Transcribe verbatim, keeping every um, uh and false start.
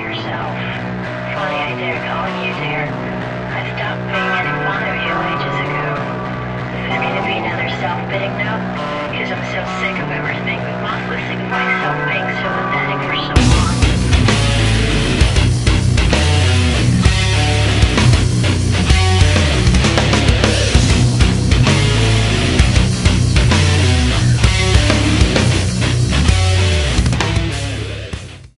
yourself. Funny idea calling you dear. I stopped being any fond of you ages ago. Is this going to be another self-pitying note? Because I'm so sick of everything, but mostly sick of myself being so pathetic for so long.